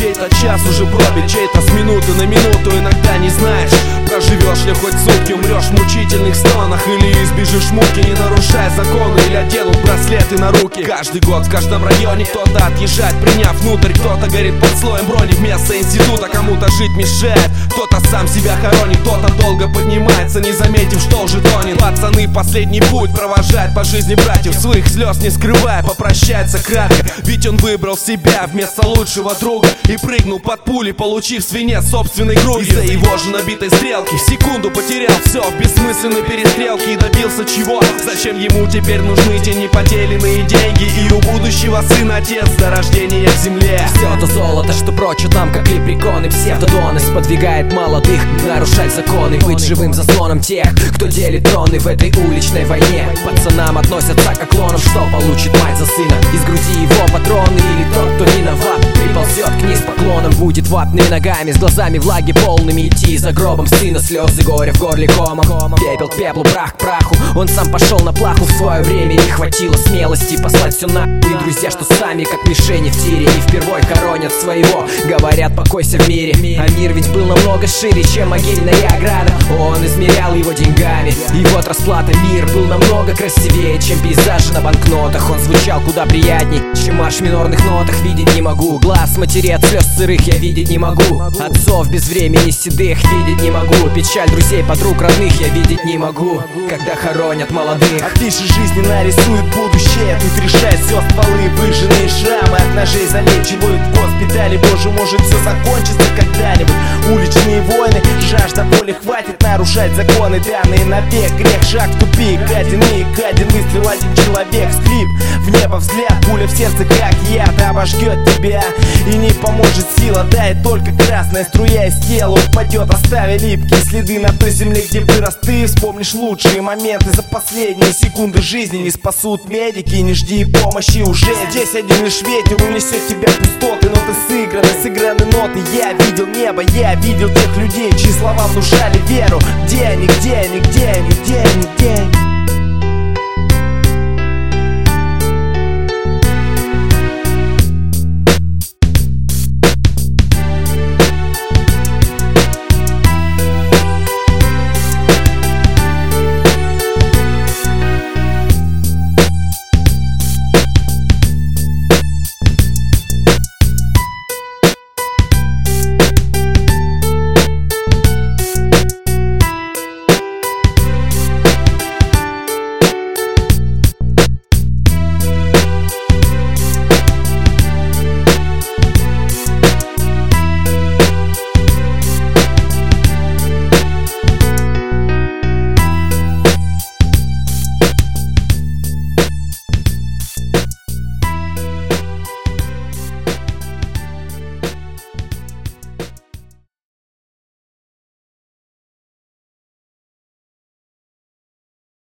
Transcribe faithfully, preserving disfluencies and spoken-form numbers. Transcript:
чей-то час уже пробит, чей-то с минуты на минуту. Иногда не знаешь, проживешь ли хоть сутки, умрешь в мучительных стонах или избежишь муки, не нарушая законы или оденут браслеты на руки. Каждый год в каждом районе кто-то отъезжает, приняв внутрь, кто-то горит под слоем брони вместо института, кому-то жить мешает, кто-то сам себя хоронит, кто-то долго поднимается, не заметив, что уже тонет. Пацаны последний путь провожают по жизни братьев, своих слез не скрывая, попрощается кратко, ведь он выбрал себя вместо лучшего друга и прыгнул под пули, получив свинец собственной груди. Из-за его же набитой стрелки в секунду потерял все в бессмысленной перестрелке и добился чего? Зачем ему теперь нужны те неподеленные деньги и у будущего сына отец до рождения в земле? Все то золото, что прочат нам, как лепреконы, псевдодоны, сподвигает молодых нарушать законы, быть живым заслоном тех, кто делит троны в этой уличной войне. Пацанам относятся как клонам, что получит мать за сына, из груди его патроны, или тот, кто виноват, приползет к ней с поклоном, будет ватными ногами, с глазами влаги полными идти за гробом сына, слезы горя в горле комом, пепел к пеплу, прах к праху. Он сам пошел на плаху, в свое время не хватило смелости послать все на. И друзья, что сами как мишени в тире, не впервой коронят своего, говорят покойся в мире. А мир ведь был намного шире, чем могильная ограда, он измерял его деньгами, и вот расплата. Мир был намного красивее, чем пейзажи на банкнотах, он звучал куда приятней, чем марш в минорных нотах. Видеть не могу глаз матери от слез сырых, я видеть не могу отцов без времени седых, видеть не могу печаль друзей, подруг, родных, я видеть не могу, когда хоронят молодых. Афиши жизни нарисуют будущее, тут решает все стволы, выжженные шрамы от ножей залечивают в госпитале. Боже, может все закончится когда-нибудь. Уличные войны, жажда боли, хватит нарушать законы, данные навек. Грех, шаг в тупик, один миг, один выстрел, один человек, скрип в небо взгляд, пуля в сердце как яд обожгет тебя и не поможет сила, дает только красная струя из тела упадет, оставя липкие следы на той земле, где вырос ты. Вспомнишь лучшие моменты за последние секунды жизни, не спасут медики, не жди помощи уже. Здесь один лишь ветер унесет тебя в пустоты, ноты сыграны, сыграны ноты. Я видел небо, я видел тех людей, чьи слова внушали веру. Где они, где они, где они, где они, где они?